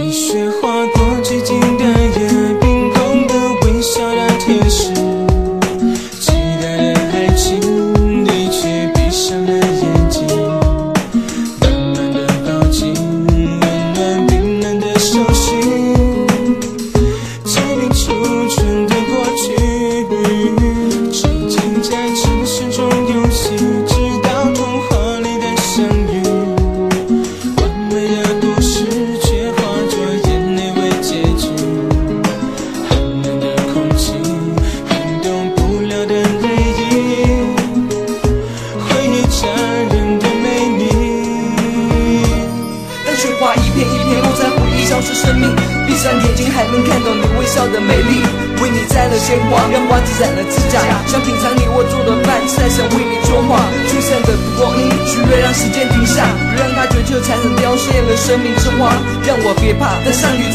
雪花多寂静的夜，冰冻的微笑的天使，期待的爱情，你却闭上了眼睛，慢慢的靠近，温暖冰冷的手心，结冰储存的过去，沉浸在城市中游戏，直到童话里的相遇，完美的故事却化作眼泪为结局，寒冷的空气，撼动不了的泪影，回忆家人的美丽。 当雪花一片一片落在回忆，消失生命，闭上眼睛还能看到你微笑的美丽。为你摘了鲜花，让花枝染了指甲，想品尝你我做的饭菜，想为你作画，驱散的蒲公英，许愿让时间停下，不让它决彻残忍凋谢了生命之花。让我别怕，登上宇